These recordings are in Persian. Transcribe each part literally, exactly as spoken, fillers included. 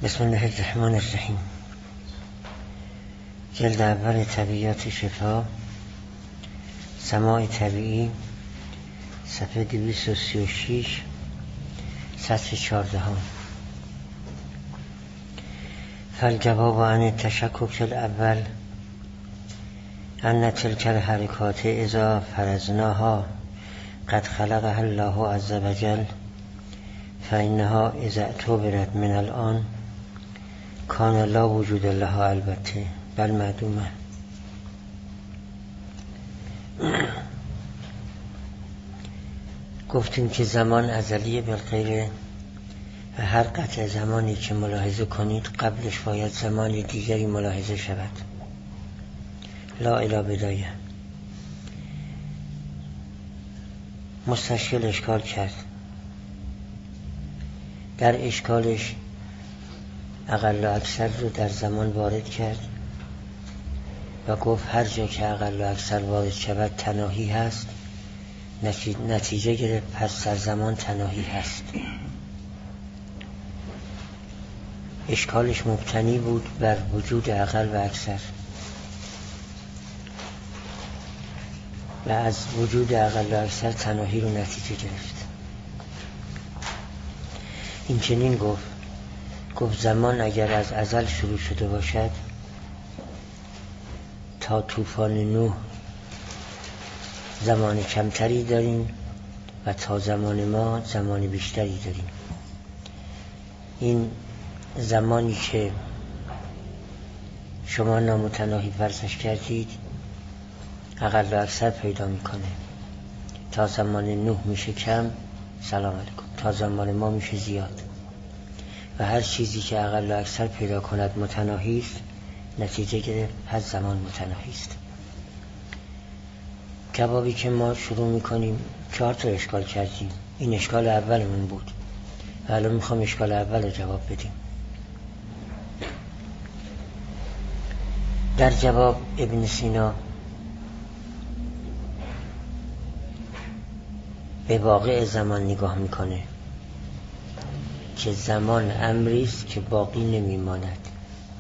بسم الله الرحمن الرحیم. جلد اول طبیعیات شفا، سماع طبیعی، صفحه دویست و سی و شش، سطر چهاردهم. فالجواب عن التشکک الاول ان تلك الحرکات اذا فرضناها قد خلقها الله عز وجل فإنها اذا اعتبرت من الآن کان لا وجود لها البته بل معدومه. گفتیم که زمان ازلیه بالغیره و هر قطع زمانی که ملاحظه کنید قبلش باید زمان دیگری ملاحظه شود. لا الی بدایه. مستشکل اشکال کرد. در اشکالش اقل و اکثر رو در زمان وارد کرد و گفت هر جا که اقل و اکثر وارد شود تناهی هست، نتیجه گرفت پس در زمان تناهی هست. اشکالش مبتنی بود بر وجود اقل و اکثر و از وجود اقل و اکثر تناهی رو نتیجه گرفت. این چنین گفت گفت زمان اگر از ازل شروع شده باشد تا طوفان نوح زمان کمتری داریم و تا زمان ما زمان بیشتری داریم. این زمانی که شما نامتناهی فرضش کردید اقل و اکثر پیدا میکنه. تا زمان نوح میشه کم، سلام علیکم، تا زمان ما میشه زیاد و هر چیزی که اقل و اکثر پیدا کند متناهی است، نتیجه گرفت پس زمان متناهی است. کبابی که ما شروع میکنیم چهار تا اشکال کردیم. این اشکال اولمون بود و الان میخوام اشکال اول رو جواب بدیم. در جواب ابن سینا به واقع زمان نگاه میکنه که زمان امری است که باقی نمیماند.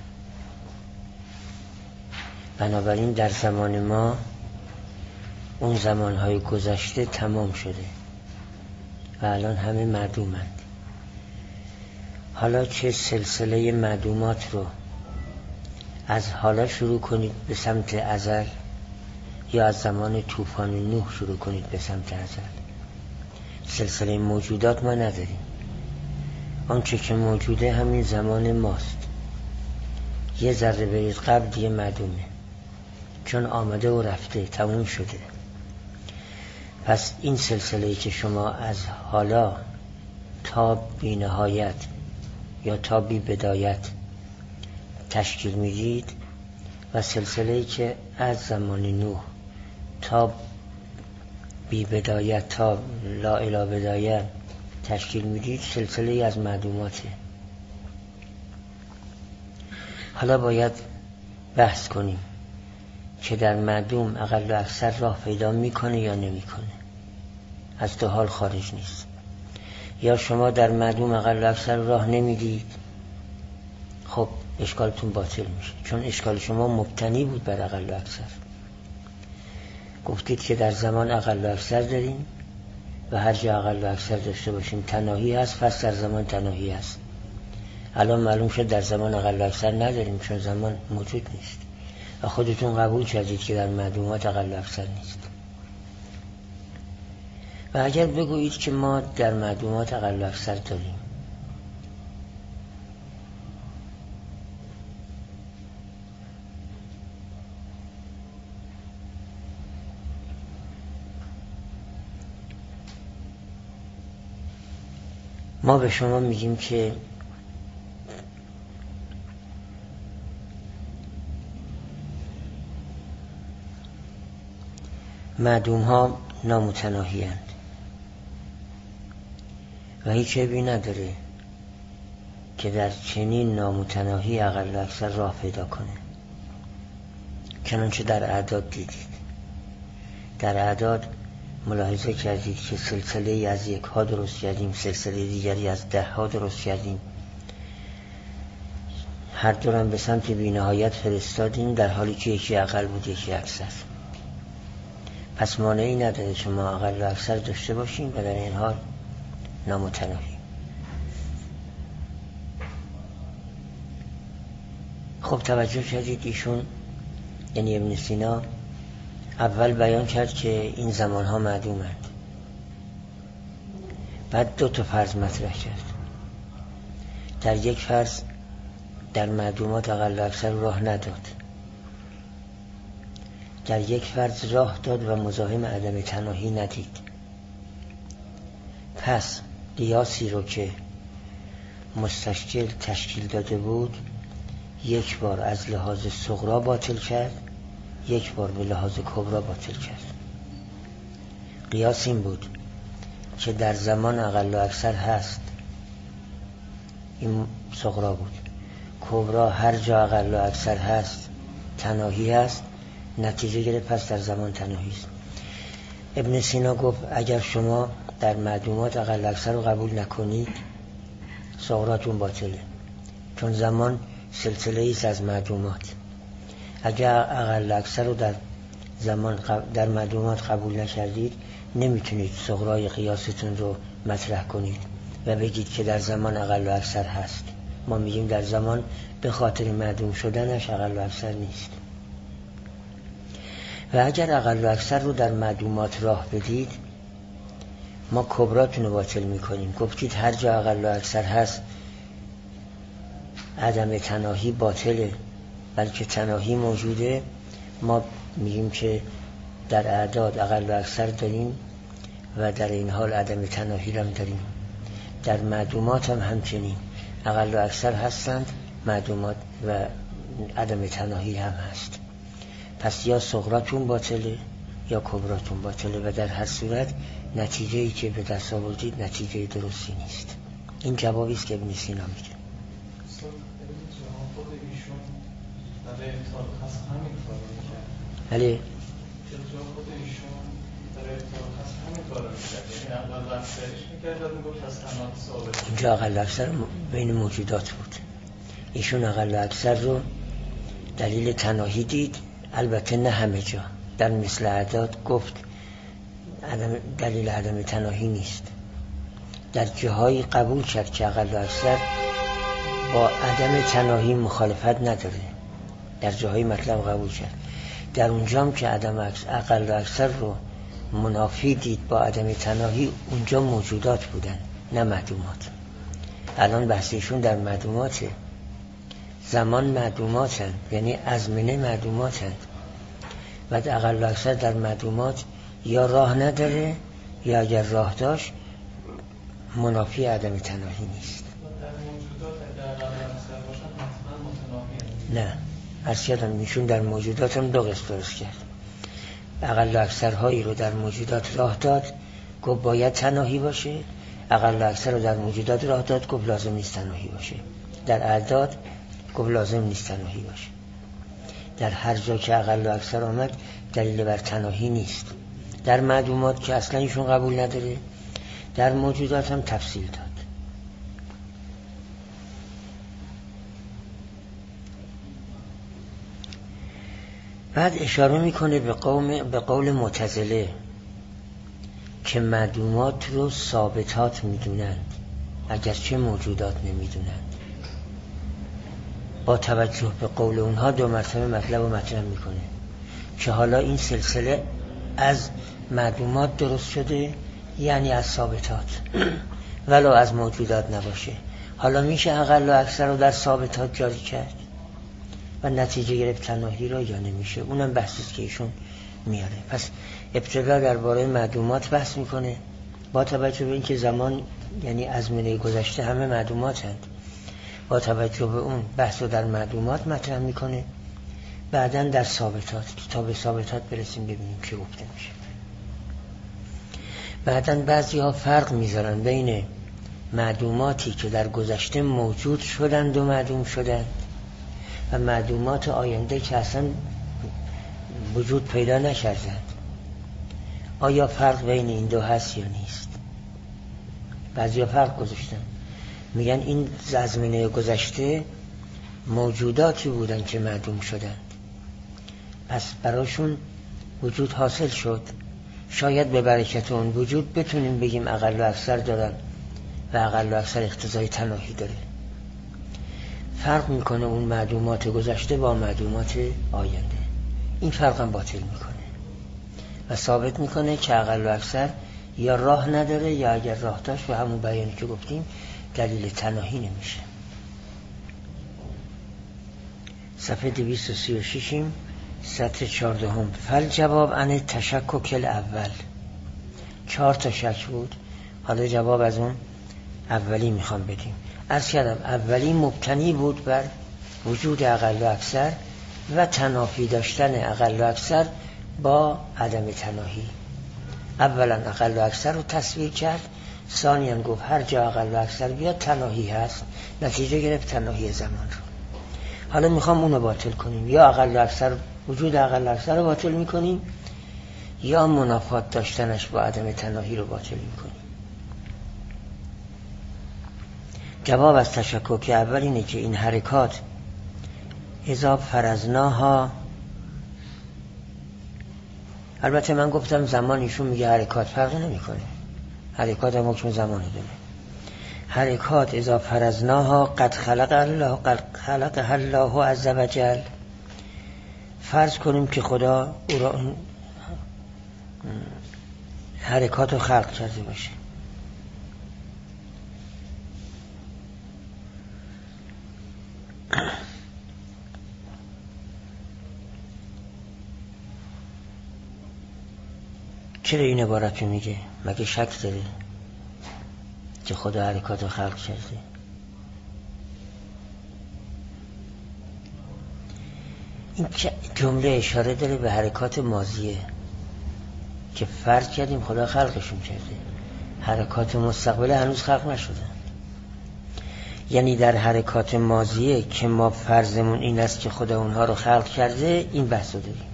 بنابراین در زمان ما اون زمانهای گذشته تمام شده و الان همه معدومند. حالا چه سلسله معدومات رو از حالا شروع کنید به سمت ازل یا از زمان طوفان نوح شروع کنید به سمت ازل، سلسله موجودات ما نداریم. آنچه که موجوده همین زمان ماست. یه ذره برید قبل دیگه معدومه، چون آمده و رفته، تموم شده. پس این سلسله‌ای که شما از حالا تا بی نهایت یا تا بی بدایت تشکیل میدید و سلسله‌ای که از زمان نوح تا بی بدایت تا لا الی بدایت تشکیل میدید، سلسله‌ای از معدوماته. حالا باید بحث کنیم که در معدوم اقل و اکثر راه پیدا میکنه یا نمیکنه. از دو حال خارج نیست. یا شما در معدوم اقل و اکثر راه نمیدید، خب اشکالتون باطل میشه، چون اشکال شما مبتنی بود بر اقل و اکثر. گفتید که در زمان اقل و اکثر داریم و هر جا اقل و اکثر داشته باشیم تناهی هست، پس در زمان تناهی هست. الان معلوم شد در زمان اقل و اکثر نداریم، چون زمان موجود نیست و خودتون قبول کردید که در معدومات اقل و اکثر نیست. و اگر بگویید که ما در معدومات اقل و اکثر داریم، ما به شما میگیم که معدوم ها نامتناهی اند و هیچ عیبی نداره که در چنین نامتناهی اقل و اکثر راه پیدا کنه. چنانچه در اعداد دیدید. در اعداد ملاحظه کردید که سلسله ای از یک ها درست کردیم، سلسله دیگری از ده ها درست کردیم هر دورم به سمت بی‌نهایت فرستادیم، در حالی که یکی اقل بود یکی اکثر. پس مانعی نداره شما اقل و اکثر داشته باشیم و در این حال نامتناهی. خب توجه کردید ایشون یعنی ابن سینا اول بیان کرد که این زمانها معدومند، بعد دو تا فرض مطرح کرد. در یک فرض در معدومات اقل و اکثر راه نداد، در یک فرض راه داد و مزاحم عدم تناهی ندید. پس قیاسی رو که مستشکل تشکیل داده بود یک بار از لحاظ صغرا باطل کرد، یک بار به لحاظ کبرا باطل کرد. قیاس این بود که در زمان اقل و اکثر هست، این صغرا بود. کبرا هر جا اقل و اکثر هست تناهی هست، نتیجه گرفت پس در زمان تناهی است. ابن سینا گفت اگر شما در معدومات اقل و اکثر رو قبول نکنید صغراتون باطله، چون زمان سلسله ایست از معدومات. اگر اقل و اکثر رو در زمان در معدومات قبول نکردید نمیتونید صغرای قیاستون رو مطرح کنید و بگید که در زمان اقل و اکثر هست. ما میگیم در زمان به خاطر معدوم شدنش اقل و اکثر نیست. و اگر اقل و اکثر رو در معدومات راه بدید ما کبراتون رو باطل میکنیم. گفتید هر جا اقل و اکثر هست عدم تناهی باطله، بلکه تناهی موجوده. ما میگیم که در اعداد اقل و اکثر داریم و در این حال عدم تناهی هم داریم. در معدومات هم همچنین اقل و اکثر هستند، معدومات و عدم تناهی هم هست. پس یا صغراتون باطله یا کبراتون باطله و در هر صورت نتیجه‌ای که به دست آوردید نتیجه درستی نیست. این جوابی است که ابن سینا میگه. بله اینجا اقل و اکثر بین موجودات بود. ایشون اقل و اکثر رو دلیل تناهی دید، البته نه همه جا. در مثل اعداد گفت عدم دلیل عدم تناهی نیست. در جاهایی قبول کرد که اقل و اکثر با عدم تناهی مخالفت نداره، در جاهایی مطلب قبول کرد. در اونجام که عدم اقل و اکثر رو منافی دید با عدم تناهی، اونجا موجودات بودن نه معدومات. الان بحثیشون در معدوماته. زمان معدومات هست، یعنی ازمنه معدومات هست و اقل و اکثر در معدومات یا راه نداره یا اگر راه داشت منافی عدم تناهی نیست. نه ارشیدم میشون در موجودات هم دو قسم درست کرد. اقل و اکثرهایی رو در موجودات راه داد گفت باید تناهی باشه، اقل و اکثر رو در موجودات راه داد گفت لازم نیست تناهی باشه. در اعداد گفت لازم نیست تناهی باشه. در هر جا که اقل و اکثر آمد دلیل بر تناهی نیست. در معدومات که اصلا ایشون قبول نداره، در موجودات هم تفصیل داد. بعد اشاره میکنه به قوم به قول معتزله که معدومات رو ثابتات میدونند اگرچه موجودات نمیدونند. با توجه به قول اونها دو مرتبه مطلب رو مطرح میکنه که حالا این سلسله از معدومات درست شده، یعنی از ثابتات ولو از موجودات نباشه. حالا میشه اقل و اکثر رو در ثابتات جاری کرد و نتیجه گرفت تناهی رو یا نمیشه؟ اونم بحثیست که ایشون میاره. پس ابتدا درباره معدومات بحث میکنه با توجه به اینکه زمان یعنی ازمنه گذشته همه معدومات هست. با توجه به اون بحث رو در معدومات مطرح میکنه، بعداً در ثابتات تا به ثابتات برسیم ببینیم چه گفته میشه. بعداً بعضی ها فرق میذارن بین معدوماتی که در گذشته موجود شدند و معدوم شدند و معدومات آینده که اصلا وجود پیدا نکردند. آیا فرق بین این دو هست یا نیست؟ بعضی ها فرق گذاشتن، میگن این زمینه گذشته موجوداتی بودن که معدوم شدند، پس براشون وجود حاصل شد. شاید به برکت اون وجود بتونیم بگیم اقل و اکثر دارن و اقل و اکثر اقتضای تناهی داره. فرق میکنه اون معدومات گذشته با معدومات آینده. این فرق هم باطل میکنه و ثابت میکنه که اقل و اکثر یا راه نداره یا اگر راه داشت و همون بیانی که گفتیم دلیل تناهی نمیشه. صفحه دویست و سی و شش سطر چهاردهم. فل جواب عن تشکک الاول. چهار تا شک بود، حالا جواب از اون اولی میخوام بدیم. عرض کردم اولی مبتنی بود بر وجود اقل و اکثر و تنافی داشتن اقل و اکثر با عدم تناهی. اولا اقل و اکثر رو تصویر کرد، ثانیاً گفت هر جا اقل و اکثر بیاد تناهی هست، نتیجه گرفت تناهی زمان رو. حالا میخوام اونو باطل کنیم، یا اقل و اکثر وجود اقل و اکثر رو باطل میکنیم یا منافات داشتنش با عدم تناهی رو باطل میکنیم. جواب از تشکک اول اینه که این حرکات اذا فرضناها، البته من گفتم زمان، ایشون میگه حرکات فرق نمیکنه، حرکات هم حکم زمان داره. حرکات اذا فرضناها قد خلق الله قد خلق الله عز وجل، فرض کنیم که خدا او را حرکات رو خلق کرده باشه. چرا این عبارت رو میگه؟ مگه شک داره که خدا حرکات رو خلق کرده؟ این جمله اشاره داره به حرکات ماضیه که فرض کردیم خدا خلقشون کرده. حرکات مستقبله هنوز خلق نشدن. یعنی در حرکات ماضیه که ما فرضمون این است که خدا اونها رو خلق کرده، این بحث رو داریم.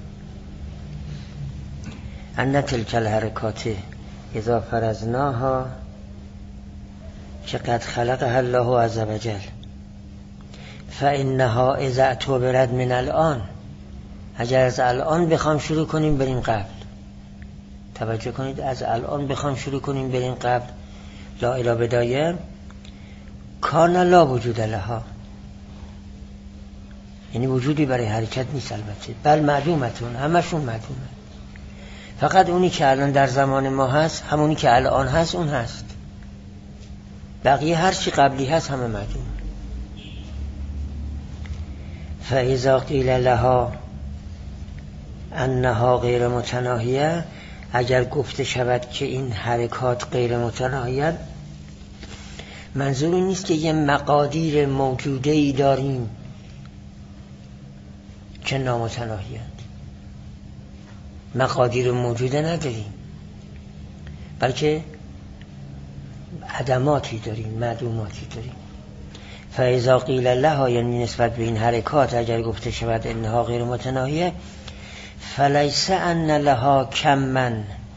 ان تلک الحرکات اذا فرضناها که قد خلقها الله عز وجل فانها اذا اعتبرت من الان، اگر از الان بخوام شروع کنیم بریم قبل، توجه کنید، از الان بخوام شروع کنیم بریم قبل، لا اله بدایه کان لا وجود لها، یعنی وجودی برای حرکت نیست البته، بل معدومتون، همشون معدومه. فقط اونی که الان در زمان ما هست، همونی که الان هست اون هست، بقیه هر چی قبلی هست همه معدوم. فاذا قیل لها انها غیر متناهیه، اگر گفته شود که این حرکات غیر متناهیه، منظور این نیست که یه مقادیر موجوده ای داریم که نامتناهیه، مقادیر موجوده نداریم، بلکه عدماتی داریم، معدوماتی داریم. فاذا قیل لها، یعنی نسبت به این حرکات اگر گفته شود انها غیر متناهیه، فلیس ان لها کما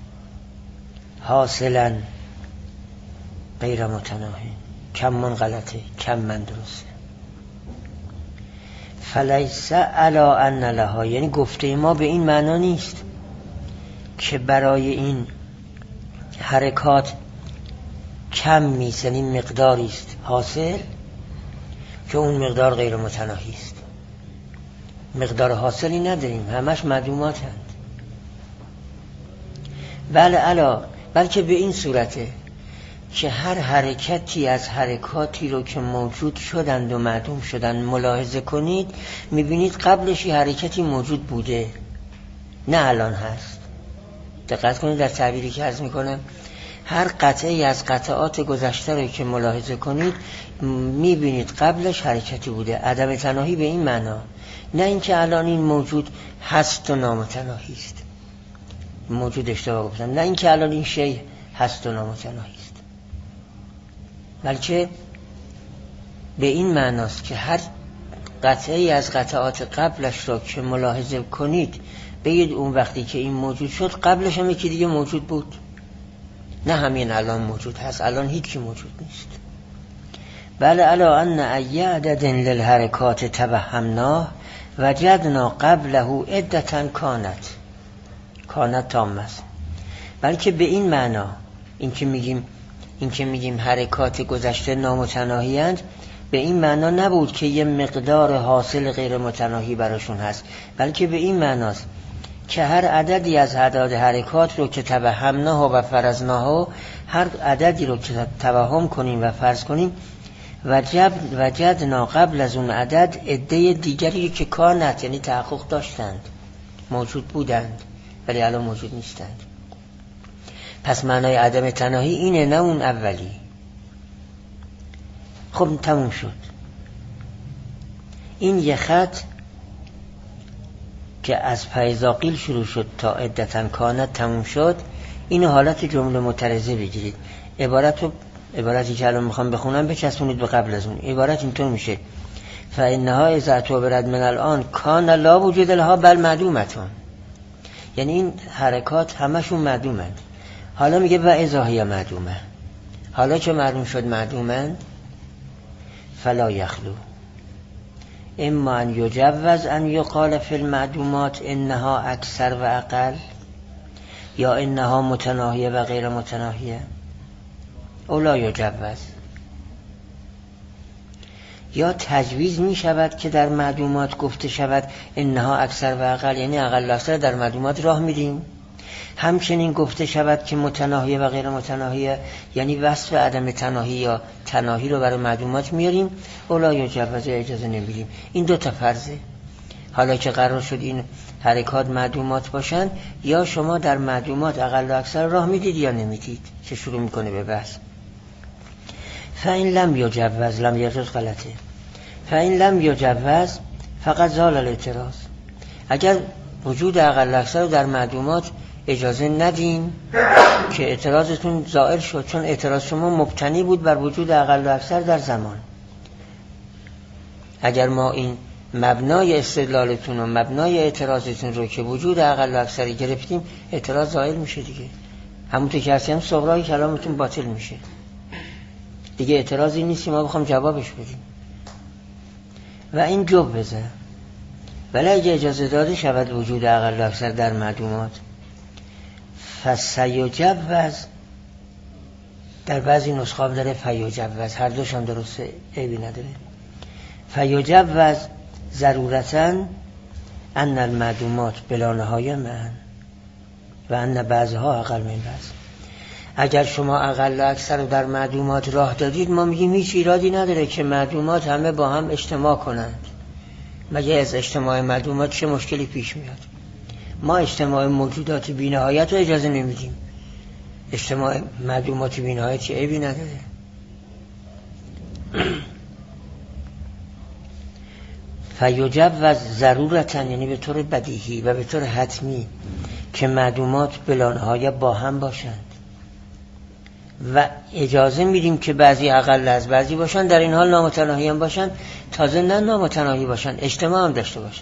حاصلا غیر متناهی. کمن غلطه، کمن درسته. فلیس علا ان لها، یعنی گفته ما به این معنا نیست که برای این حرکات کم میست، یعنی مقداری است حاصل که اون مقدار غیر متناهی است. مقدار حاصلی نداریم، همش معدومات هست. بله علا، بلکه به این صورته که هر حرکتی از حرکاتی رو که موجود شدند و معدوم شدند ملاحظه کنید، میبینید قبلش یه حرکتی موجود بوده، نه الان هست. دقت کنید در تعبیری که عرض میکنم، هر قطعی از قطعات گذشته رو که ملاحظه کنید میبینید قبلش حرکتی بوده. عدم تناهی به این معنا، نه اینکه الان این موجود هست و نامتناهی است. موجود اشتباه گفتم، نه اینکه الان این شی هست و نامتناهی است، بلکه به این معناست که هر قطعی از قطعات قبلش رو که ملاحظه کنید بگید اون وقتی که این موجود شد قبلش هم یکی دیگه موجود بود، نه همین الان موجود هست، الان هیچی موجود نیست. بل علا ان ای عدد للحرکات توهمناه وجدنا قبله عدتا کانت کانت تام است. بلکه به این معنا این که میگیم این که میگیم حرکات گذشته نامتناهی اند، به این معنا نبود که یه مقدار حاصل غیر متناهی براشون هست، بلکه به این معناست که هر عددی از اعداد حرکات رو که توهمناه و فرضناه، هر عددی رو که توهم کنیم و فرض کنیم، وجب وجدنا قبل از اون عدد عده دیگری که کانت یعنی تحقق داشتند، موجود بودند ولی الان موجود نیستند. پس معنای عدم تناهی اینه، نه اون اولی. خب تموم شد. این یه خط که از فیضاقیل شروع شد تا عدتن کانت تموم شد، اینو حالت جمله معترضه بگیرید. عبارت رو عبارتی که الان میخوام بخونم بچسبونید به قبل از اون. عبارت اینطور میشه: فانها اذا اعتبرت من الان کان لا وجود لها بل معدومتون. یعنی این حرکات همشون معدومند. حالا میگه و اذا هی معدومه، حالا که معلوم شد معدومند، فلا یخلو اما ان یجوز ان یقال فی المعدومات انها اکثر و اقل، یا انها متناهیه و غیر متناهیه، او لا یجوز. یا تجویز می شود که در معدومات گفته شود انها اکثر و اقل، یعنی اقل و اکثر در معدومات راه میدیم. همچنین گفته شود که متناهیه و غیر متناهیه، یعنی وصف عدم تناهی یا تناهی رو برای معدومات میاریم. اولا یا جوازه اجازه نمیدیم. این دو تا فرضه. حالا که قرار شد این حرکات معدومات باشن، یا شما در معدومات اقل و اکثر راه میدید یا نمیدید، که شروع میکنه به بحث. فاین لم یجوز، لم یجوز غلطه، فاین لم یجوز فقط زال الاعتراض. اگر وجود اقل و اکثر رو در معدومات اجازه ندیم که اعتراضتون زائل شد، چون اعتراض شما مبتنی بود بر وجود اقل و اکثر در زمان. اگر ما این مبنای استدلالتون و مبنای اعتراضتون رو که وجود اقل و اکثری گرفتیم، اعتراض زائل میشه دیگه. همونطور که هستیم صغرای کلامتون باطل میشه دیگه. اعتراضی نیست که ما بخوام جوابش بدیم. و این جواب بزن. ولی اگه اجازه داده شود وجود اقل و اکثر در معدومات، فسیجوز، در بعضی نسخه داره فیجوز، هر دوشان درسته، عیبی نداره. فیجوز ضرورتاً ان المعدومات بلا نهایه من و ان بعضها اقل من بعض. اگر شما اقل و اکثر رو در معدومات راه دادید، ما میگیم هیچ ایرادی نداره که معدومات همه با هم اجتماع کنند. مگه از اجتماع معدومات چه مشکلی پیش میاد؟ ما اجتماع موجودات بی‌نهایت رو اجازه نمیدیم. اجتماع معدومات بی‌نهایت چه عیبی نداره. فیجوز ضرورتاً، یعنی به طور بدیهی و به طور حتمی، که معدومات بلا نهایه با هم باشند و اجازه میدیم که بعضی اقل از بعضی باشن، در این حال نامتناهی هم باشن، تازه نه نامتناهی باشن، اجتماع هم داشته باشن،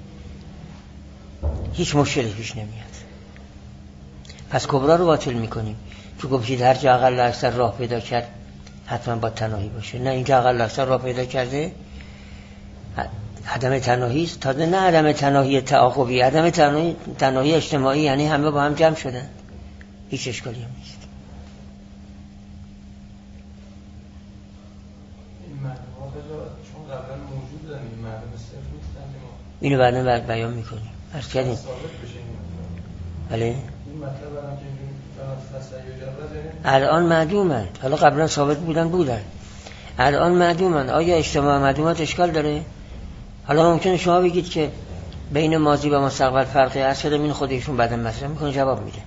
هیچ مشکلی پیش نمیاد. پس کبرا رو باطل میکنیم. تو گفتید هر جا اقل و اکثر راه پیدا کرد حتما با تناهی باشه. نه، اینجا اقل و اکثر راه پیدا کرده عدم تناهی است، تازه نه عدم تناهی تعاقبی، عدم تناهی, تناهی اجتماعی، یعنی همه با هم جمع شدن، هیچ اشکالی هم نیست. این معلومات چون قبلا موجود دارن، این معلومات صرف نیستن که ما اینو بعدا بعد بیان میکنیم. عرض کردیم بله این مطلب الان که اینجوری الان معدومند، حالا قبلا ثابت بودن بودن الان معدومند. آیا اجتماع معدومات اشکال داره؟ حالا ممکنه شما بگید که بین ماضی و مستقبل فرقی هست، این خودشون بعدا مطرح میکنه، جواب میده،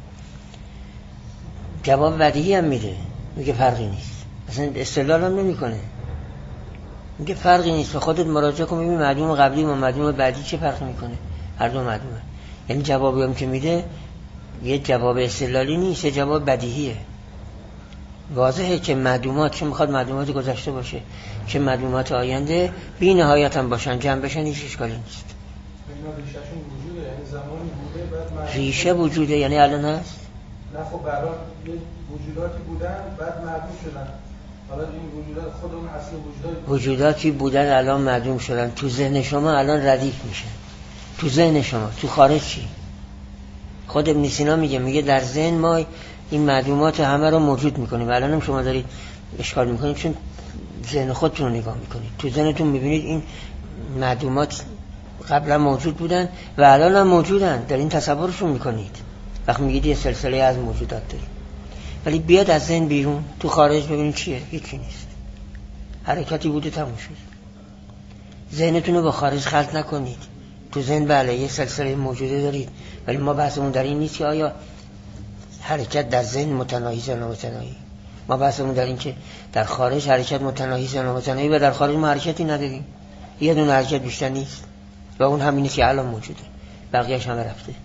جواب بدیهی هم میده، میگه فرقی نیست، اصلا استدلال هم نمیکنه، میگه فرقی نیست، به خودت مراجعه کن ببین معدوم قبلی و معدوم بعدی چه فرقی میکنه، هر دو معدومه. یعنی جوابی هم که میده یه جواب استدلالی نیست، یه جواب بدیهیه. واضحه که معدومات، چه میخواد معدومات گذشته باشه که معدومات آینده بی نهایت هم باشن، جمع بشن، هیچ اشکالی نیست. ریشه‌شون وجوده، یعنی زمانی بوده بعد معدوم ریشه وجوده، یعنی الان هست؟ نه خب برای یه وجوداتی بودن بعد معدوم شدن. حالا این وجودات خود اون اصل وجودات وجوداتی بودن الان معدوم شدن، تو ذهن شما الان ردیف میشن. تو ذهن شما، تو خارج چی؟ خود ابن سینا میگه میگه در ذهن ما این معدومات همه رو موجود میکنیم و الان هم شما دارید اشکال میکنید چون ذهن خودتون رو نگاه میکنید. تو ذهنتون میبینید این معدومات قبلا موجود بودن و الان هم موجودن، در این تصورشون میکنید وقتی میگید یه سلسله از موجودات دارید. ولی بیاد از ذهن بیرون تو خارج ببینید چیه؟ هیچی نیست، حرکتی بوده تموم شد. ذهنتون رو با خارج خلط نکنید. تو ذهن بله یه سلسله موجوده دارید، ولی ما بحثمون در این نیست که آیا حرکت در ذهن متناهی یا نامتناهی. ما بحثمون در این که در خارج حرکت متناهی یا نامتناهی و در خارج ما حرکتی نداریم. یه دونه حرکت بیشتر نیست و اون همینه که الان موجوده، بقیه‌اش همه رفته.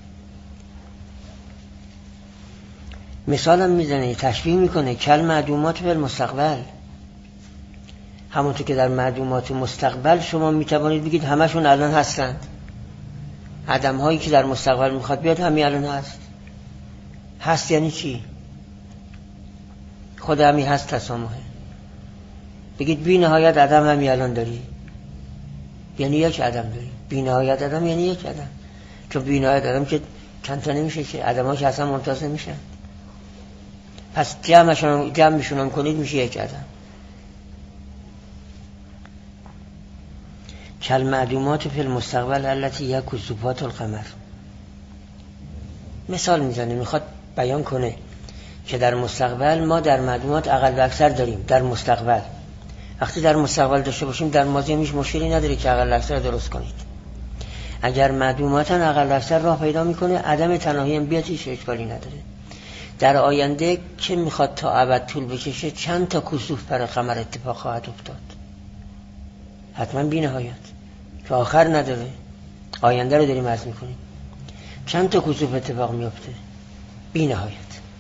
مثالم میزنه، تشبیه میکنه کل معدومات فی المستقبل. همونطور که در معدومات مستقبل شما میتوانید بگید همشون الان هستند. عدم هایی که در مستقبل میخواد بیاد همین الان هست. هست یعنی چی؟ خود همین هست تسامحه. بگید بی نهایت عدم همین الان داری، یعنی یک عدم داری. بی نهایت عدم یعنی یک عدم، چون بی نهایت عدم که چند تا نمیشه که، عدم ها که اصلا ممتاز نمیشن. پس جمعشون جمع میشونم کنید میشه یک عدم. کل معدومات فی المستقبل التي هي کسوفات القمر. مثال میزنه، میخواد بیان کنه که در مستقبل ما در معدومات اقل و اکثر داریم. در مستقبل وقتی در مستقبل داشته باشیم در ماضی هم هیچ مشکلی نداره که اقل و اکثر درست کنید. اگر معدوماتن اقل و اکثر راه پیدا میکنه، عدم تناهی هم بیاد هیچ اشکالی نداره. در آینده که میخواد تا ابد طول بکشه چند تا کسوف بر قمر اتفاق خواهد افتاد، حتما بی نهایت که آخر نداره. آینده رو داریم عرض میکنیم. چند تا کسوف اتفاق میفته بی نهایت.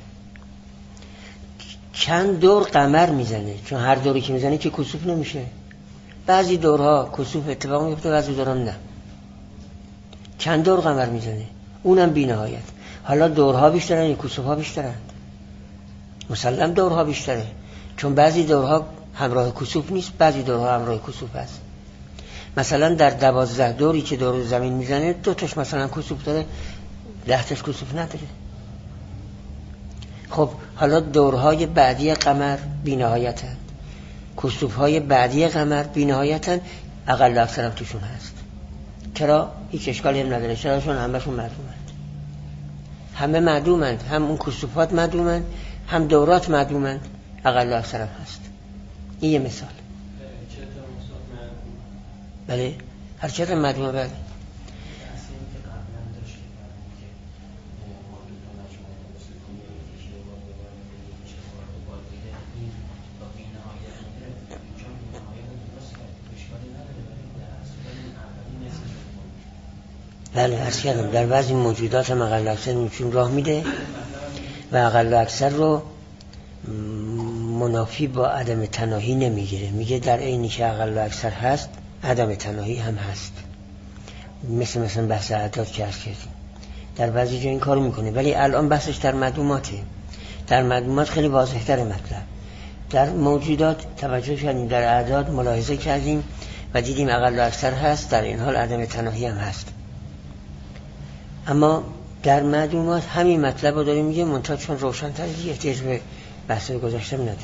چند دور قمر میزنه، چون هر دوری که میزنه که کسوف نمیشه. بعضی دورها کسوف اتفاق میفته، بعضی دورها نه. چند دور قمر میزنه، اونم بی نهایت. حالا دورها بیشترن یا کسوف ها بیشترن؟ مسلم دورها بیشتره، چون بعضی دورها همراه کسوف نیست، بعضی دورها همراه کسوف هست. مثلا در دوازده دوری که دور زمین میزنه دو تاش مثلا کسوف داره، ده تاش کسوف نداره. خب حالا دورهای بعدی قمر بی نهایتن، کسوفهای بعدی قمر بی نهایتن، اقل و اکثر هم توشون هست. چرا؟ هیچ اشکالی هم نداره. چرا؟ چون همشون معدومند. همه معدومند، هم اون کسوفات معدومند، هم دورات معدومند، اقل و اکثر هم هست. این یه مثال. بله حرکت معدومه. بله بله عرض کردم در بعضی موجودات هم اقل و اکثر میشون راه میده و اقل و اکثر رو منافی با عدم تناهی نمیگیره. میگه در عینی که اقل و اکثر هست عدم تناهی هم هست. مثل مثلا بحث اعداد که عرض کردیم در بعضی جا این کارو میکنه، ولی الان بحثش در معدوماته. در معدومات خیلی واضح‌تر مطلب. در موجودات توجه کردیم، در اعداد ملاحظه کردیم و دیدیم اقل و اکثر هست، در این حال عدم تناهی هم هست. اما در معدومات همین مطلب رو داریم میگه، منتها چون روشن‌تر دیگه احتیاج به بحث گذاشتم نداریم.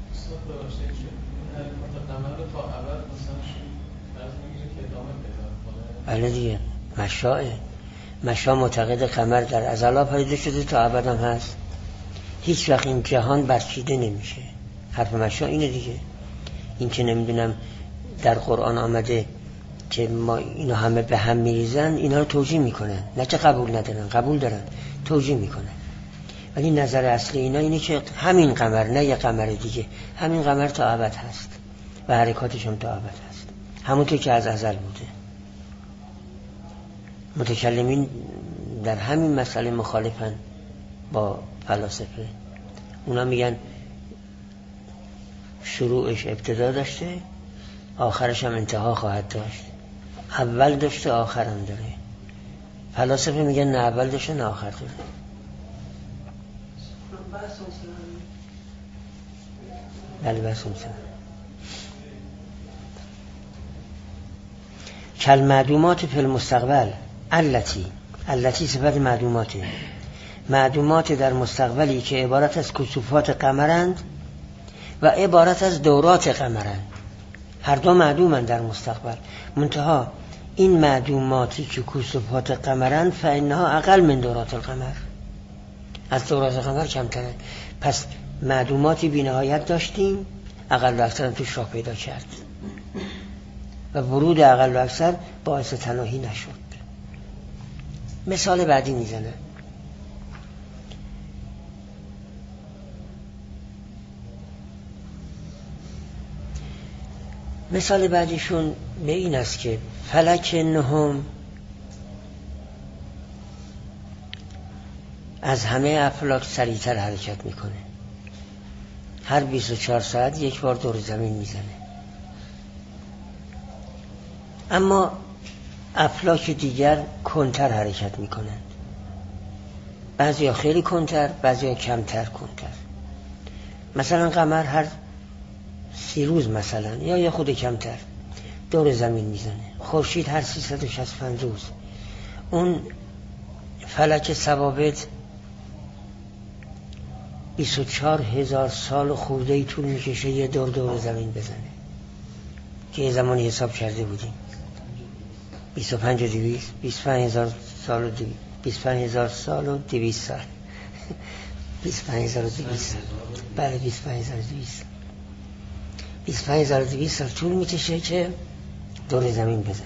بله دیگه مشاء مشاء معتقد قمر در ازل آفریده شده تا ابد هم هست. هیچ وقت این جهان برچیده نمیشه. حرف مشاء اینه دیگه. این که نمیدونم در قرآن آمده که ما اینا همه به هم میریزن، اینا رو توجیه میکنن، نه که قبول ندارن، قبول دارن، توجیه میکنن. ولی نظر اصلی اینا اینه که همین قمر، نه یه قمر دیگه، همین قمر تا ابد هست و حرکاتش هم تا ابد هست، همونطور که از ازل بوده. متکلمین در همین مسئله مخالفن با فلاسفه. اونا میگن شروعش ابتدا داشته، آخرش هم انتها خواهد داشت. اول داشته آخر هم داره. فلاسفه میگن نه اول داشته نه آخر داره. بله بس میزنم. کل معدومات فی المستقبل التی التی صفت معدوماته، معدومات در مستقبلی که عبارت از کسوفات قمرند و عبارت از دورات قمرند. هر دو معدومند در مستقبل، منتها این معدوماتی که کسوفات قمرند فإنها اقل من دورات القمر، از دورات قمر کمترند. پس معدوماتی بی‌نهایت داشتیم، اقل و اکثر توش راه پیدا کرد و ورود اقل و اکثر باعث تناهی نشد. مثال بعدی میزنه. مثال بعدیشون به این است که فلک نهم از همه افلاک سریعتر حرکت میکنه، هر بیست و چهار ساعت یک بار دور زمین میزنه. اما افلاک دیگر کنتر حرکت میکنند، بعضیا خیلی کنتر، بعضیا کمتر کنتر. مثلا قمر هر سی روز مثلا یا یا خود کمتر دور زمین میزنه. خورشید هر سیصد و شصت و پنج روز. اون فلک ثوابت بیست و چهار هزار سال خورده ای طول میکشه یه دور دور زمین بزنه که یه زمانی حساب کرده بودیم بیست و پنج و دویست بیست و پنج هزار سال و دویست بیست و پنج هزار سال و دویست سال بیست و پنج هزار و دویست بله بیست و پنج هزار و دویست بیست و پنج هزار و دویست سال طول میکشه که دور زمین بزنه،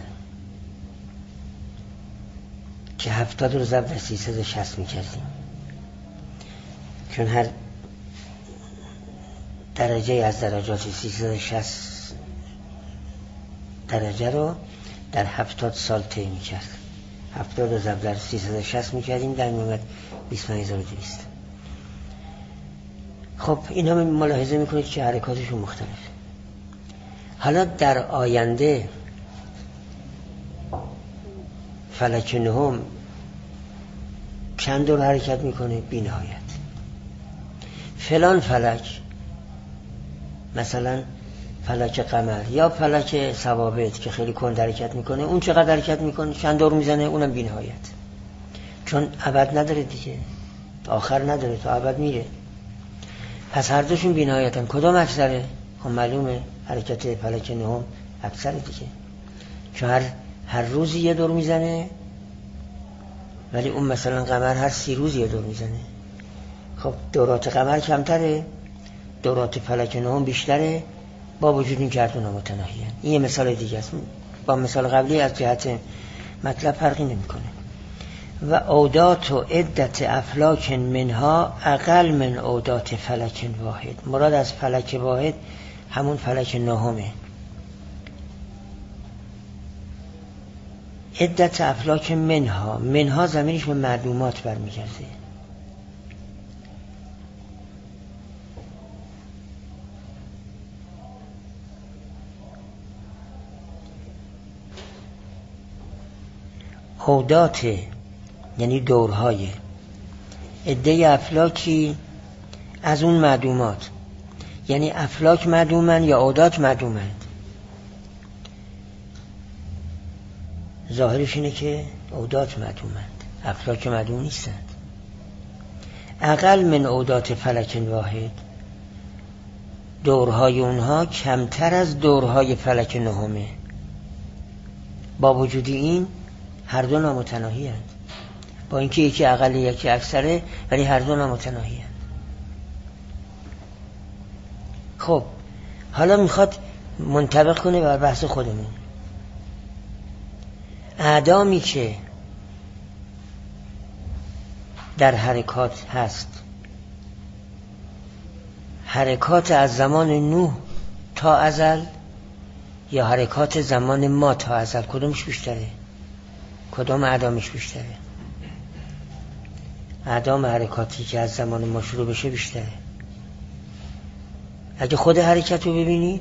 که هفتاد رو ضرب در سیصد و شصت میکردیم، چون هر درجه از درجات سیصد و شصت درجه رو در هفتاد سال طی میکرد. هفتاد رو ضرب در سیصد و شصت میکردیم، در میومد بیست و پنج هزار و دویست. خب این هم ملاحظه میکنید که حرکاتشون مختلف. حالا در آینده فلک نهم چند دور حرکت میکنه؟ بی نهایت. فلان فلک، مثلا فلک قمر یا فلک ثوابت که خیلی کند حرکت میکنه، اون چقدر حرکت میکنه؟ چند دور میزنه؟ اونم بی نهایت، چون ابد نداره دیگه، آخر نداره، تا ابد میره. پس هر دوشون بی نهایتن. کدام اکثره؟ خب معلومه حرکت فلک نهم اکثره دیگه، چون هر هر روزی یه دور میزنه، ولی اون مثلا قمر هر سی روز یه دور میزنه. خب دورات قمر کمتره، دورات فلک نهم بیشتره، با وجود این که هر دو نامتناهی هستند. این یه مثال دیگه است، با مثال قبلی از جهت مطلب فرقی نمیکنه. و اودات و عدت افلاک منها اقل من اودات فلک واحد. مراد از فلک واحد همون فلک نهمه. عدت افلاک منها، منها ضمیرش به معلومات برمیگرده. اودات یعنی دورهای، عده افلاکی از اون معدومات، یعنی افلاک معدومن یا اودات معدومن. ظاهرش اینه که اودات معدومند، افلاک معدوم نیستند. اقل من اودات فلک واحد، دورهای اونها کمتر از دورهای فلک نهمه. با وجود این هر دو نامتناهی هستند، با اینکه یکی اقل یکی اکثره، ولی هر دو نامتناهی هستند. خب حالا میخواد منطبق کنه بر بحث خودمون. اعدامی که در حرکات هست، حرکات از زمان نوح تا ازل یا حرکات زمان ما تا ازل، کدومش بیشتره؟ کدام اعدامش بیشتره؟ اعدام حرکاتی که از زمان ما شروع بشه بیشتره. اگه خود حرکت رو ببینید،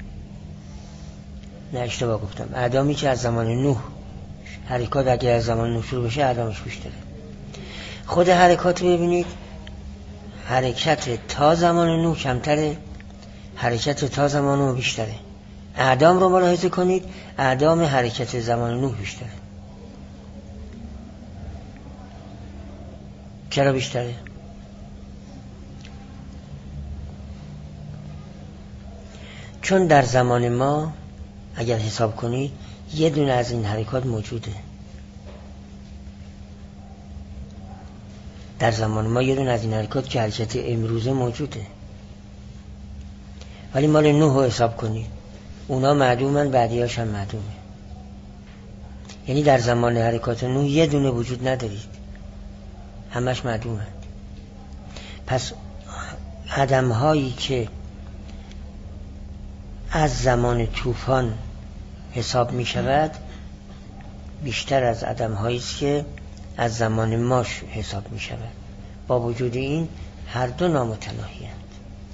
نه اشتباه گفتم، اعدامی که از زمان نوح، حرکات اگه از زمان نوح شروع بشه اعدامش بیشتره. خود حرکات رو ببینید، حرکت تا زمان نوح کمتره حرکت تا زمان نوح بیشتره. اعدام رو ملاحظه کنید، اعدام حرکت زمان نوح بیشتره. چرا بیشتره؟ چون در زمان ما اگر حساب کنید یه دونه از این حرکات موجوده. در زمان ما یه دونه از این حرکات که حرکت امروزه موجوده، ولی مال نوح رو حساب کنید اونا معدومن، بعدیاش هم معدومه. یعنی در زمان حرکات نوح یه دونه وجود ندارید، همش معدومن. پس عدم هایی که از زمان طوفان حساب می شود بیشتر از عدم هایی است که از زمان ماش حساب می شود. با وجود این هر دو نامتناهی هستند.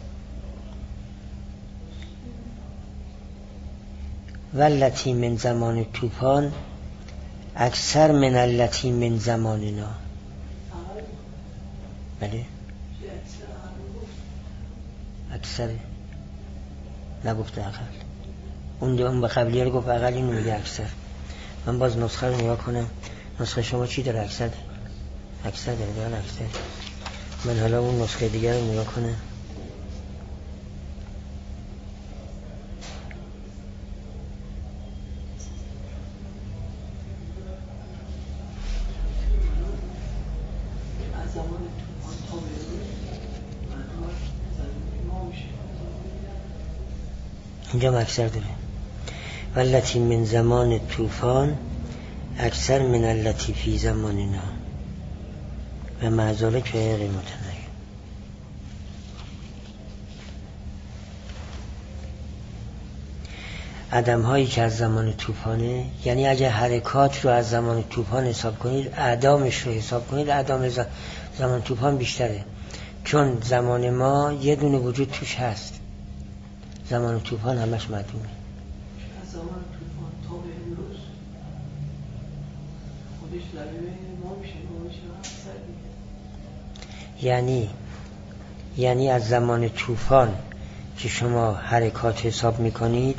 والتی من زمان طوفان اکثر من التی من زماننا. بله اکثر نگفته اقل. اون اون به قبلیه رو گفت اقل، اینو میگه اکثر. من باز نسخه رو نگاه کنم. نسخه شما چی داره؟ اکثر اکثر داره داره اکثر. من حالا اون نسخه دیگر رو نگاه کنم. اینجا اکثر داره. والتی من زمان طوفان اکثر من التی فی زماننا و مع ذلک غیر متناهی. عدم هایی که از زمان طوفانه، یعنی اگه حرکات رو از زمان طوفان حساب کنید، اعدامش رو حساب کنید، اعدام زمان طوفان بیشتره. چون زمان ما یه دونه وجود توش هست، زمان طوفان همش معدومه. از زمان طوفان تا به امروز خودش ضریبه ما میشه ما میشه اکثر دیگه. یعنی یعنی از زمان طوفان که شما حرکات حساب میکنید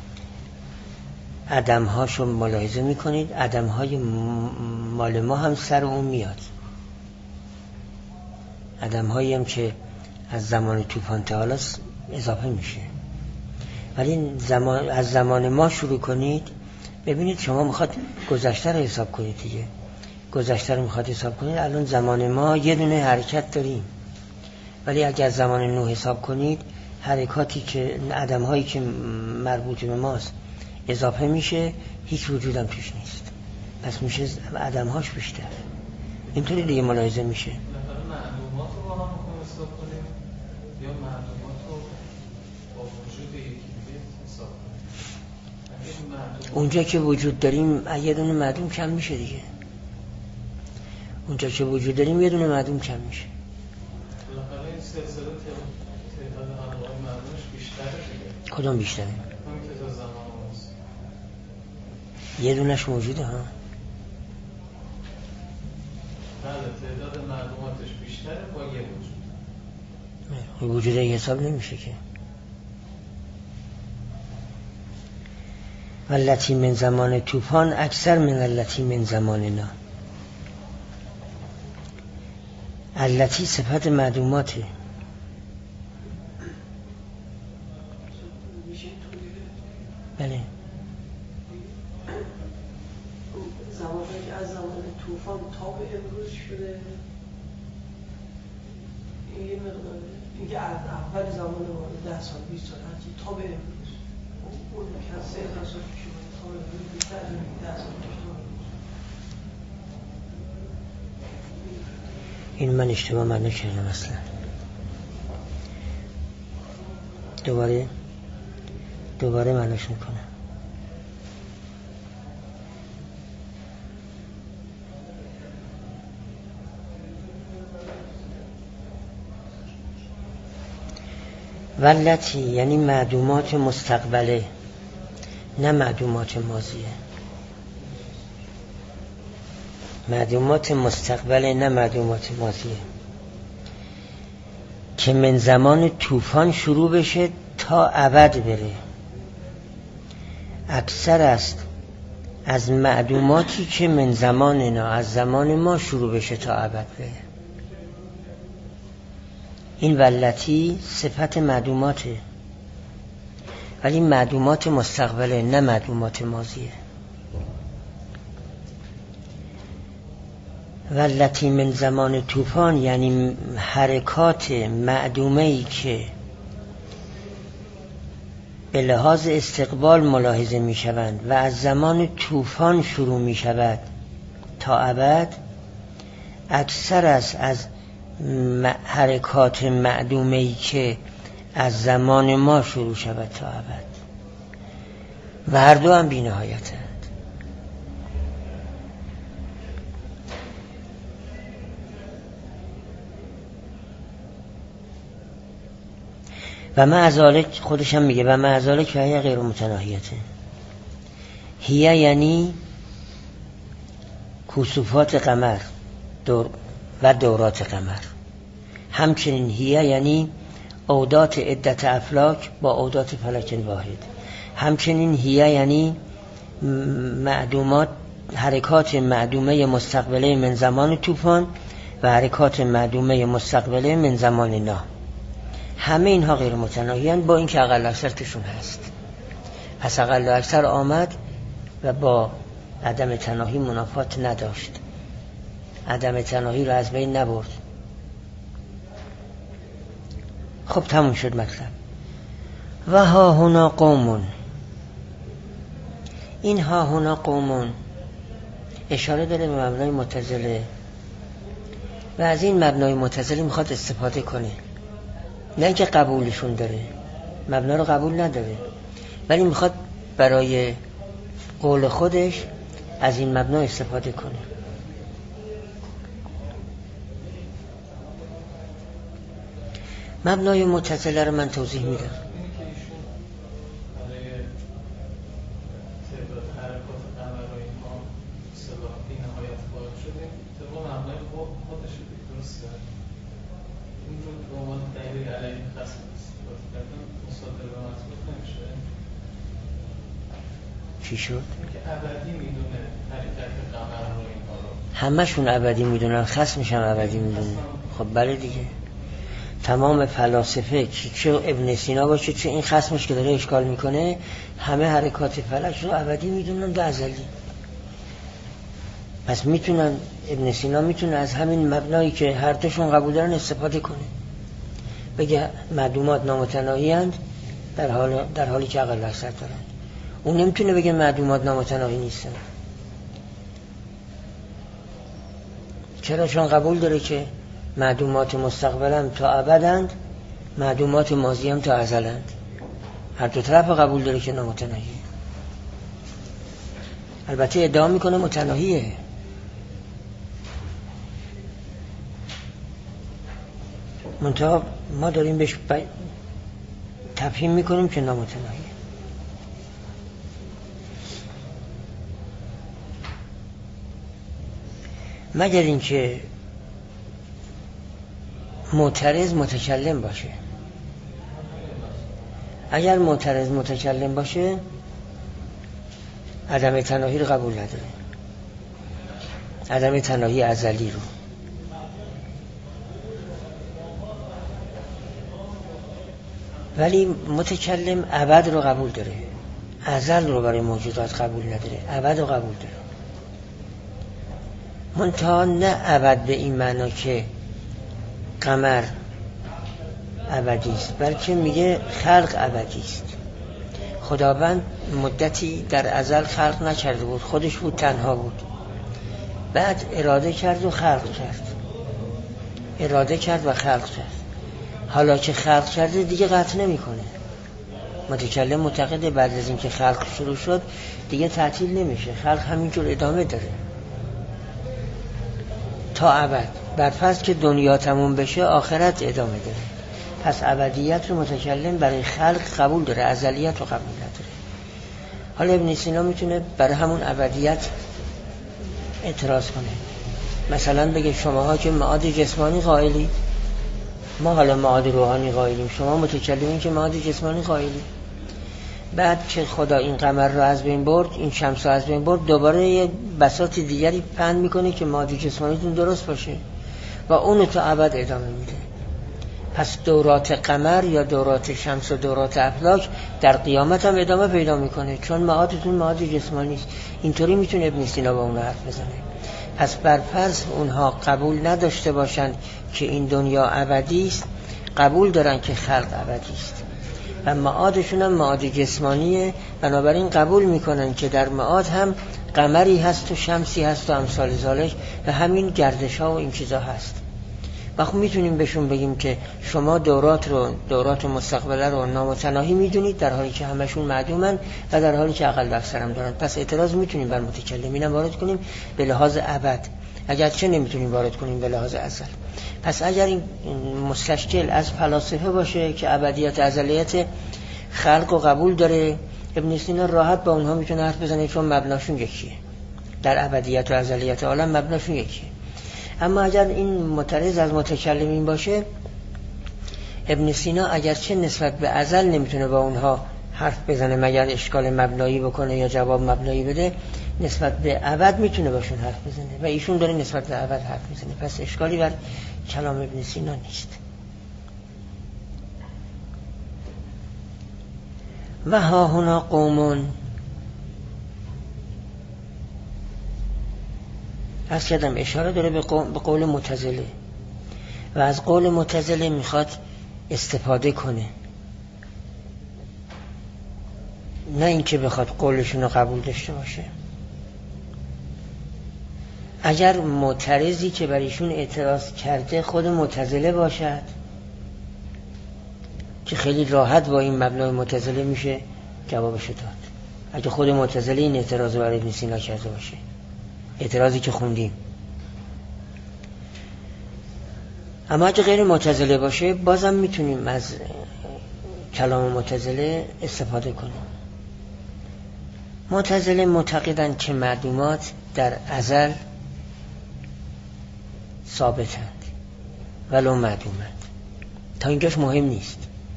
عدم هاشو ملاحظه میکنید، عدم های مال ما هم سر اون میاد. عدم هایی هم که از زمان طوفان تا حالا اضافه میشه. ولی زمان از زمان ما شروع کنید، ببینید شما میخواد گذشته رو حساب کنید دیگه. گذشته رو میخواد حساب کنید. الان زمان ما یه دونه حرکت داریم، ولی اگر زمان نو حساب کنید حرکاتی که عدم هایی که مربوط به ماست اضافه میشه، هیچ وجودم توش نیست. پس میشه عدم هاش بیشتر. اینطوری دیگه ملاحظه میشه. معلومات رو با هم حساب کنیم یا معلومات رو با وجود یکی دیگه حساب کنیم؟ اونجا که وجود داریم یه دونه معدوم کم میشه دیگه. اونجا که وجود داریم یه دونه معدوم کم میشه. بالاخره این سلسله تعداد انواع معدومش بیشتره دیگه. کدوم بیشتره؟ همین که تا زمان هست یه دونش موجوده ها. بله تعداد معلوماتش بیشتره با یه وجود. وجود حساب نمیشه که. والتی من زمان طوفان اکثر من التی من زماننا. التی صفت معدوماته. بله زمانی که از زمان طوفان تا به امروز شده این یه مقداره، اینکه از اول زمان ما ده سال بیست سال هرچی تا به امروز اون که از سه هزار سال پیش اومده تا به امروز بیشتر از این ده سال پیش اومده. این من اشتباه من نکردم اصلا. دوباره دوباره معنیش میکنم. والتی یعنی معدومات مستقبله، نه معدومات ماضیه. معدومات مستقبله نه معدومات ماضیه. که من زمان طوفان شروع بشه تا ابد بره اکثر است از معدوماتی که من زماننا از زمان ما شروع بشه تا ابد بره. این والتی صفت معدوماته، ولی معدومات مستقبله نه معدومات ماضیه. والتی من زمان طوفان یعنی حرکات معدومه‌ای که به لحاظ استقبال ملاحظه می شوند و از زمان طوفان شروع می شود تا ابد، اکثر است از حرکات معدومه‌ای که از زمان ما شروع شود تا ابد و هر دو هم بی نهایتند. و معذالک خودش هم میگه و معذالک هی غیر متناهیته. هیه یعنی کسوفات قمر دور و دورات قمر. همچنین هیه یعنی اودات عدت افلاک با اودات فلک واحد. همچنین هیه یعنی معدومات حرکات معدومه مستقبله من زمان طوفان و حرکات معدومه مستقبله من زمان نا. همه اینها غیر متناهی‌اند با اینکه اقل اکثرشون هست. پس اقل اکثر آمد و با عدم تناهی منافات نداشت، عدم تناهی رو از بین نبرد. خب تموم شد مطلب. و ها هنا قومون، این ها هنا قومون اشاره داره به مبنای معتزله و از این مبنای معتزله میخواد استفاده کنه، نه اینکه قبولشون داره، مبنا رو قبول نداره، ولی میخواد برای قول خودش از این مبنا استفاده کنه. مبنای معتزله رو من توضیح میدم. چی شد؟ همشون ابدی میدونن، خصمش هم ابدی میدونن. خب بله دیگه، تمام فلاسفه چه ابن سینا باشه چه این خصمش که داره اشکال میکنه، همه حرکات فلک رو ابدی میدونن و ازلی. پس میتونن ابن سینا میتونه از همین مبنایی که هر دوشون قبول دارن استفاده کنه، بگه معدومات نامتناهی اند در حال در حالی که اقل اکثر دارن. اون نمیتونه بگه معدومات نامتناهی نیستن. چرا؟ چون قبول داره که معدومات مستقبلا تا ابدند، معدومات ماضی هم تا ازلند. هر دو طرف قبول داره که نامتناهیه. البته ادعا میکنه متناهیه، منتها ما داریم بهش ب... تفهیم میکنیم که نامتناهیه. مگر اینکه معترض متکلم باشه. اگر معترض متکلم باشه عدم تناهی رو قبول نداره، عدم تناهی ازلی رو. ولی متکلم ابد رو قبول داره، ازل رو برای موجودات قبول نداره، ابد رو قبول داره. منتها نه ابد به این معنا که قمر ابدی است، بلکه میگه خلق ابدی است. خداوند مدتی در ازل خلق نکرده بود، خودش بود، تنها بود. بعد اراده کرد و خلق کرد، اراده کرد و خلق کرد. حالا که خلق کرده دیگه قطع نمیکنه. متکلم معتقده بعد از اینکه خلق شروع شد دیگه تعطیل نمیشه، خلق همینجور ادامه داره تا ابد. برفرض که دنیا تموم بشه آخرت ادامه داره. پس ابدیت رو متکلم برای خلق قبول داره، ازلیت رو قبول نداره. حالا ابن سینا میتونه برای همون ابدیت اعتراض کنه، مثلا بگه شماها که معاد جسمانی قائلی، ما حالا معاد روحانی قائلیم، شما متکلمین که معاد جسمانی قائلیم. بعد که خدا این قمر رو از بین برد، این شمس رو از بین برد، دوباره یه بساط دیگری پهن میکنه که معاد جسمانیتون درست باشه و اونو تا ابد ادامه میده. پس دورات قمر یا دورات شمس و دورات افلاک در قیامت هم ادامه پیدا میکنه، چون معادتون معاد جسمانی است. اینطوری میتونه ابن سینا با اون حرف بزنه. پس برفرض اونها قبول نداشته باشند که این دنیا ابدی است، قبول دارن که خلق ابدی است و معادشون هم معاد جسمانیه، بنابراین قبول میکنن که در معاد هم قمری هست و شمسی هست و امثال ذالک و همین گردش ها و این چیزا هست. و خب میتونیم بهشون بگیم که شما دورات رو دورات مستقبله رو نامتناهی میدونید، در حالی که همشون معدومن و در حالی که اقل و اکثر هم دارن. پس اعتراض میتونیم بر متکلمین هم وارد کنیم به لحاظ ابد، اگرچه نمیتونیم وارد کنیم به لحاظ ازل. پس اگر این مستشکل از فلاسفه باشه که ابدیت ازلیت خلق و قبول داره، ابن سینا راحت با اونها میتونه حرف بزنه، چون مبناشون یکیه. در ابدیت و ازلیت عالم مبناشون یکیه. اما اگر این معترض از متکلمین باشه، ابن سینا اگرچه نسبت به ازل نمیتونه با اونها حرف بزنه مگر اشکال مبنایی بکنه یا جواب مبنایی بده، نسبت به ابد میتونه باشون حرف بزنه و ایشون داره نسبت به ابد حرف میزنه. پس اشکالی بر کلام ابن سینا نیست. و ها هنا قومون، از کردم اشاره داره به قول, به قول معتزله و از قول معتزله میخواد استفاده کنه، نه اینکه بخواد قولشون رو قبول داشته باشه. اگر معترضی که بر ایشون اعتراض کرده خود معتزله باشد که خیلی راحت با این مبنای معتزله میشه جوابش داد، اگه خود معتزله این اعتراض رو برای ابن سینا کرده باشه، اعتراضی که خوندیم. اما اگه غیر معتزله باشه بازم میتونیم از کلام معتزله استفاده کنیم. معتزله معتقدند که معدومات در ازل ثابتند ولو معدومند. تا اینجاش مهم نیست.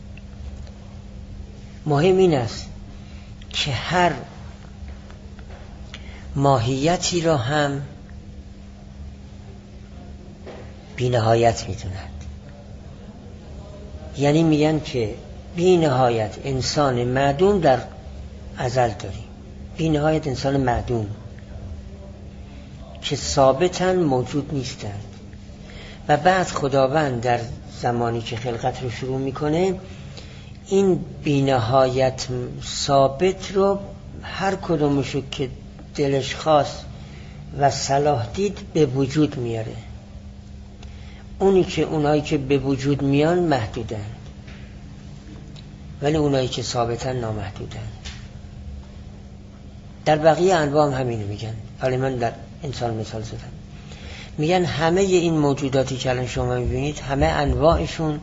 مهم این است که هر ماهیتی را هم بی نهایت میدونند. یعنی میگن که بی نهایت انسان معدوم در ازل داریم، بی نهایت انسان معدوم که ثابتن موجود نیستند و بعد خداوند در زمانی که خلقت رو شروع میکنه این بی نهایت ثابت رو هر کدومشو که دلش خواست و صلاح دید به وجود میاره. اونی که اونایی که به وجود میان محدودن ولی اونایی که ثابتن نامحدودن. در بقیه انواع هم همینو میگن. حالا من در انسان مثال زدم، میگن همه این موجوداتی که الان شما میبینید همه انواعشون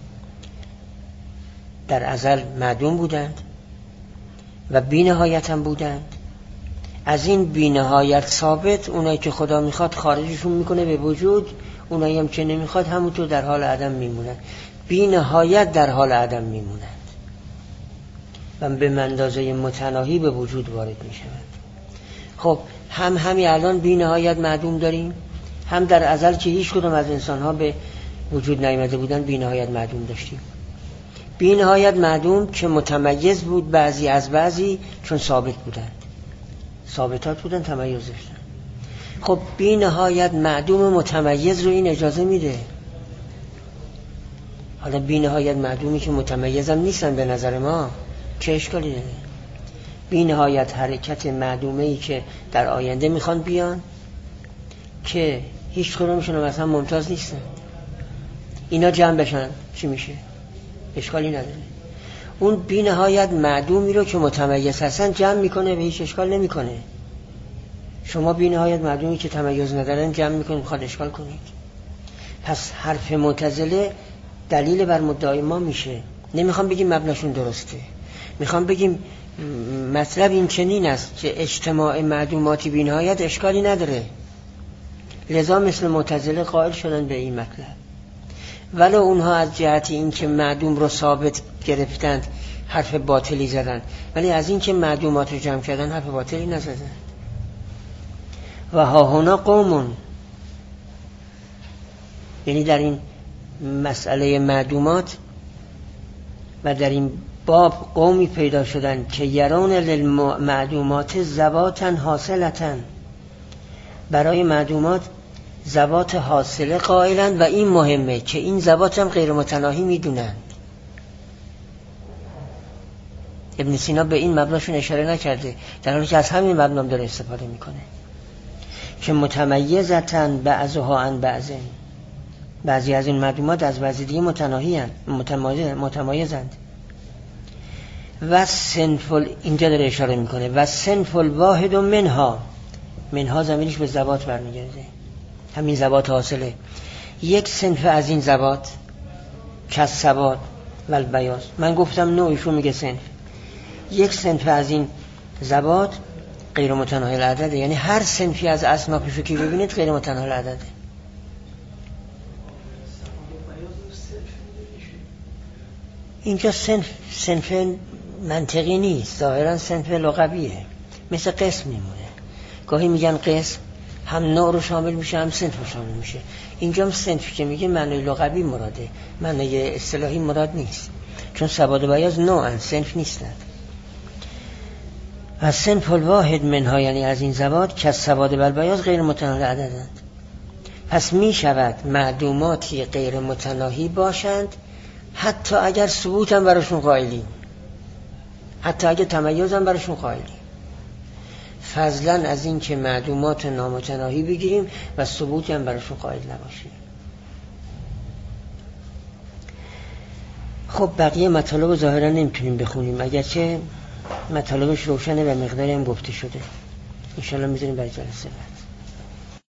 در ازل معدوم بودند و بی نهایت هم بودند. از این بی نهایت ثابت اونایی که خدا میخواد خارجشون میکنه به وجود، اونایی هم که نمیخواد همونطور در حال عدم میمونند. بی نهایت در حال عدم میمونند و به اندازه متناهی به وجود وارد میشوند. خب هم همین الان بی نهایت معدوم داریم، هم در ازل که هیچ کدوم از انسانها به وجود نیامده بودن بی نهایت معدوم داشتیم. بی نهایت معدوم که متمیز بود بعضی از بعضی، چون ثابت بودن، ثابتات بودن، تمیز داشتن. خب بی نهایت معدوم متمیز رو این اجازه میده. حالا بی نهایت معدومی که متمیز هم نیستن به نظر ما، چه اشکالی داره؟ بی نهایت حرکت معدومه‌ای که در آینده میخوان بیان که هیچ کدومشون مثلا ممتاز نیستن، اینا جمع بشن چی میشه؟ اشکالی نداره. اون بی نهایت معدومی رو که متمیز هستن جمع میکنه و هیچ اشکال نمیکنه. شما بی نهایت معدومی که تمایز ندارن جمع میکنید، میخواد اشکال کنید. پس حرف معتزله دلیل بر مدعای ما میشه. نمیخوام بگیم مبناشون درسته، میخوام بگیم مطلب این چنین است که اجتماع معدوماتی بی نهایت اشکالی نداره. لذا مثل معتزله قائل شدن به این مطلب. ولو اونها از جهت این که معدوم رو ثابت گرفتند حرف باطلی زدن، ولی از این که معدومات رو جمع کردن حرف باطلی نزدن. و ها هنا قومون، یعنی در این مسئله معدومات و در این باب قومی پیدا شدن که یرون للمعدومات ذواتا حاصلتا، برای معدومات ذوات حاصله قائلند و این مهمه که این ذوات هم غیر متناهی میدونند. ابن سینا به این مبناشون اشاره نکرده، در حالی که از همین مبنام داره استفاده میکنه که متمیزتن بعضها عن بعضن، بعضی از این معدومات از بعضی دیگه متناهی هستند، متمایزند. و صنف، اینجا داره اشاره میکنه و صنف الواحد منها، منها زمینش به ذوات برمیگرده، همین ذوات حاصله. یک صنف از این ذوات کالسواد و البیاض، من گفتم نوعشو میگه صنف، یک صنف از این ذوات غیر متناهی العدده، یعنی هر صنفی از اصنافشو که ببینید غیر متناهی العدده. اینجا صنف صنف منطقی نیست، ظاهرا صنف لغویه، مثل قسم میمونه. گاهی میگن قسم هم نوع رو شامل میشه هم صنف رو شامل میشه. اینجا هم صنف که میگه معنی لغوی مراده، معنی اصطلاحی مراد نیست، چون سواد و بیاض نوعن، صنف نیستن. و صنف الواحد منها، یعنی از این ذوات که سواد و بیاض غیر متناهی عددند. پس میشود معدوماتی غیر متناهی باشند حتی اگر ثبوت هم براشون قائلی، حتی اگر تمیز هم براشون قائلی، فضلا از این که معدومات نامتناهی بگیریم و ثبوت هم براشون قائل نباشیم. خب بقیه مطالب ظاهرا نمیتونیم بخونیم، اگرچه مطالبش روشنه و مقداری هم گفته شده. انشالله میذاریم برای جلسه بعد.